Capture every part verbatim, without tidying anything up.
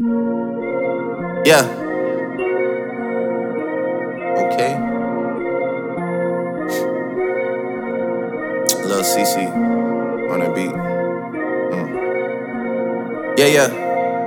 Yeah. Okay. Lil C C on the beat. Mm. Yeah, yeah.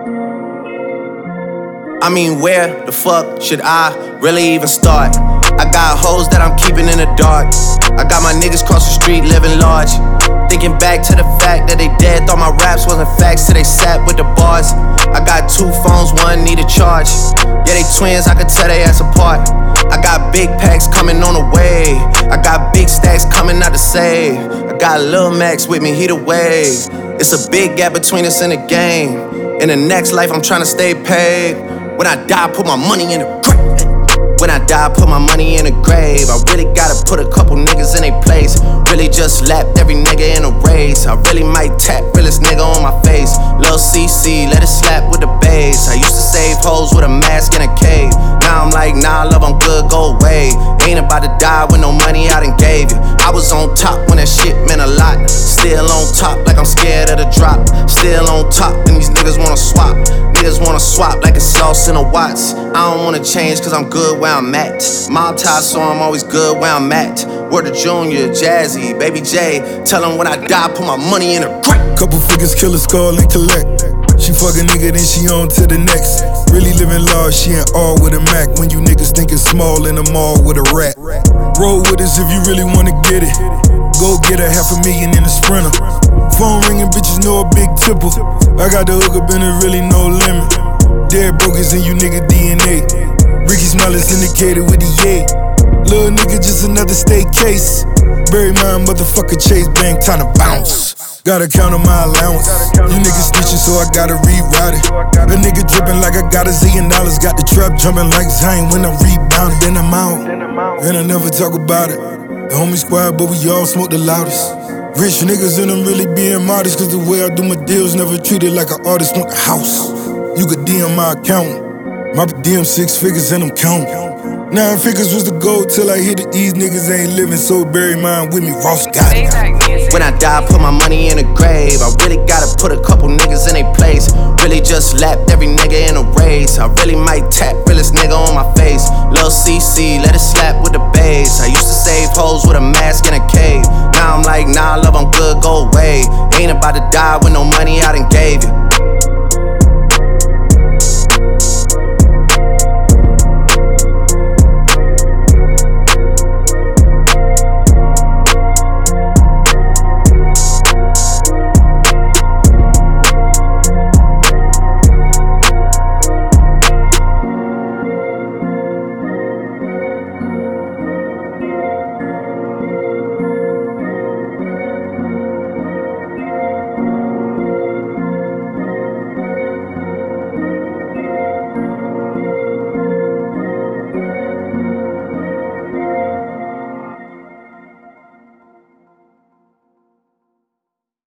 I mean, where the fuck should I really even start? I got hoes that I'm keeping in the dark. I got my niggas cross the street living large. Thinking back to the fact that they dead, thought my raps wasn't facts till they sat with the bars. I got two phones, one need a charge. Yeah, they twins, I could tell they ass apart. I got big packs coming on the way. I got big stacks coming out to save. I got Lil Max with me, he the wave. It's a big gap between us in the game. In the next life, I'm tryna stay paid. When I die, put my money in the grave. When I die, put my money in the grave. I really gotta put a couple niggas in their place. Really just lapped every nigga in a race. I really might tap realest nigga on my face. Lil C C, let it slap with the bass. I used to save hoes with a mask in a cave. Now I'm like, nah, love, I'm good, go away. Ain't about to die with no money I done gave you. I was on top when that shit meant a lot. Still on top like I'm scared of the drop. Still on top and these niggas wanna swap. Niggas wanna swap like it's sauce in a Watts. I don't wanna change cause I'm good where I'm at. Mob tie, so I'm always good where I'm at. Word to Junior, Jazzy, Baby J. Tell him when I die, put my money in a crack. Couple figures, kill a skull and collect. She fuck a nigga, then she on to the next. Really living large, she ain't all with a Mac. When you niggas thinking small in the mall with a rat. Roll with us if you really wanna get it. Go get a half a million in a Sprinter. Phone ringing, bitches know a big tipple. I got the hook up and there really no limit. Dead broke is in you nigga D N A. Ricky Smiley syndicated with the yay. Little nigga just another state case. Bury my motherfucker Chase Bank, time to bounce. Gotta count on my allowance. You niggas snitching, so I gotta rewrite it. A nigga dripping like I got a zillion dollars. Got the trap jumping like Zayn when I'm rebounding. Then I'm out, and I never talk about it. The homie squad, but we all smoke the loudest. Rich niggas and I'm really being modest. Cause the way I do my deals never treated like an artist want the house. You could D M my account. My D M six figures and I'm counting. Nine figures was the goal till I hit it. These niggas ain't living, so bury mine with me. Ross got it. When I die, put my money in the grave. I really gotta put a couple niggas in their place. Really just lapped every nigga in a race. I really might tap realest nigga on my face. Lil C C, let it slap with the bass. I used to save hoes with a mask in a cave. Now I'm like, nah, love, I'm good, go away. Ain't about to die with no money I done gave you.